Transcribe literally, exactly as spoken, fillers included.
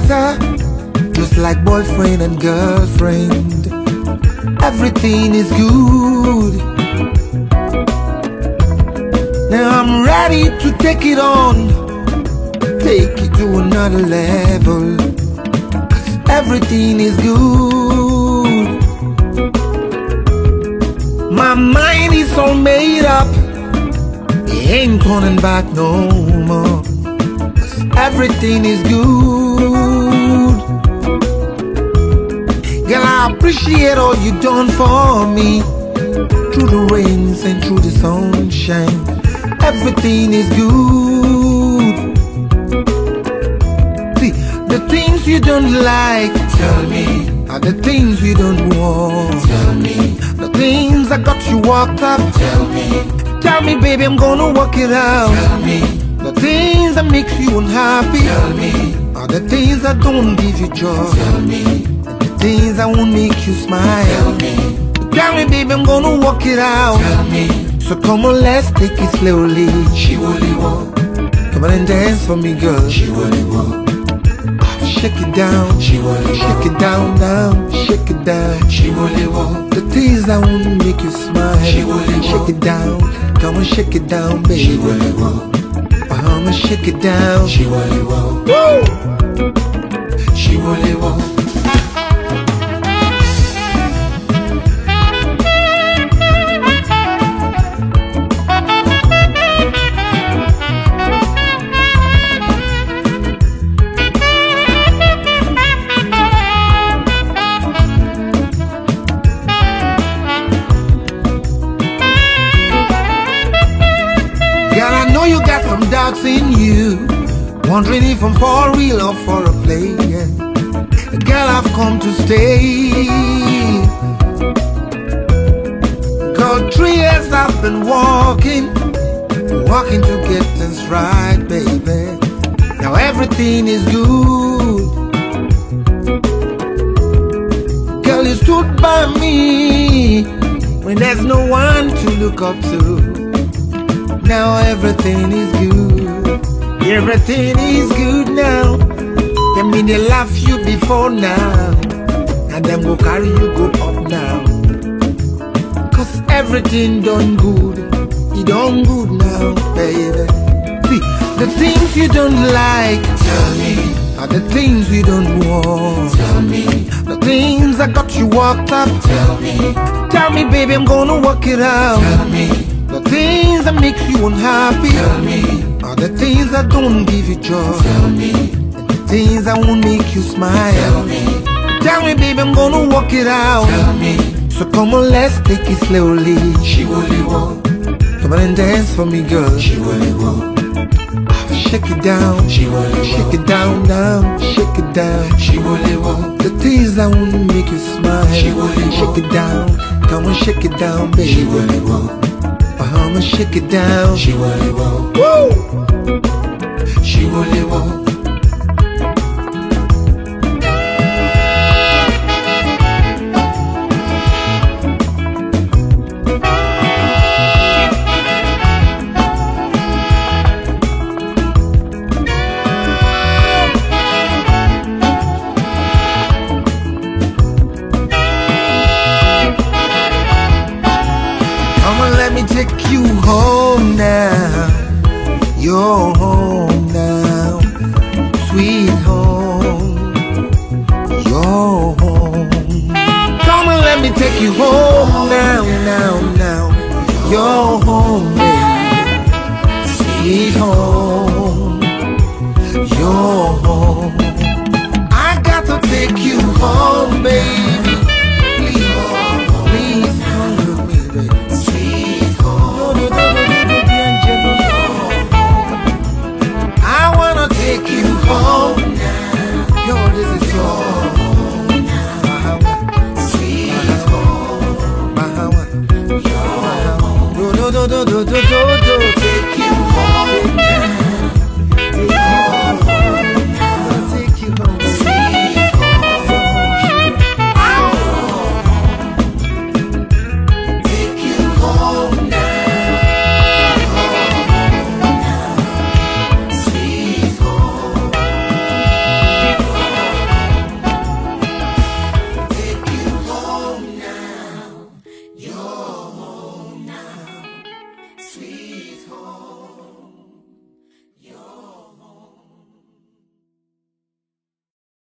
better, just like boyfriend and girlfriend. Everything is good. Now I'm ready to take it on, take it to another level, 'cause everything is good. My mind is all made up, it ain't turning back no more, 'cause everything is good. Girl, I appreciate all you done for me, through the rains and through the sunshine. Everything is good. See, the things you don't like, tell me, are the things you don't want. Tell me, the things that got you walked up. Tell me, tell me, baby, I'm gonna work it out. Tell me, the things that makes you unhappy. Tell me, are the things that don't give you joy. Tell me, and the things that won't make you smile. Tell me, tell me, baby, I'm gonna work it out. Tell me. So come on, let's take it slowly. She woolly walk. Come on and dance for me, girl. She woolly walk. Shake it down. She woolly walk. Shake it down, down. Shake it down. She woolly walk. The things that won't make you smile. She woolly walk. Shake it down. Come on, shake it down, baby. She woolly walk. Come on, shake it down. She woolly walk. Woo! She woolly walk. You got some doubts in you, wondering if I'm for real or for a play. Yeah. Girl, I've come to stay. Cause three years I've been walking, walking to get things right, baby. Now everything is good. Girl, you stood by me when there's no one to look up to. Now everything is good. Everything is good now. They mean they laugh you before now, and them go carry you go up now. 'Cause everything done good. You done good now, baby. See, the things you don't like, tell me, are the things you don't want. Tell me, the things that got you walked up. Tell me, tell me, baby, I'm gonna work it out. Tell me, the things that make you unhappy. Tell me, are the things that don't give you joy. Tell me, and the things that won't make you smile. Tell me, tell me, baby, I'm gonna work it out. Tell me, so come on, let's take it slowly. She woolly walk. Come on and dance for me, girl. She woolly walk. Shake it down. She woolly walk. Shake it down, down. Shake it down. She woolly walk. The things that won't make you smile. She woolly walk. Shake it down. Come on, shake it down, baby. She woolly walk. I'ma shake it down. She woolly walk. Woo! She woolly walk. Let me take you home now. You're home now, sweet home. You're home. Come on, let me take you home now, now, now. You're home, baby. Sweet home. You're home. I got to take you home, baby. Please, please come with me, baby. Take you home now. Yo, this is your home now. Sweet home. Your home. Do do do do do do do.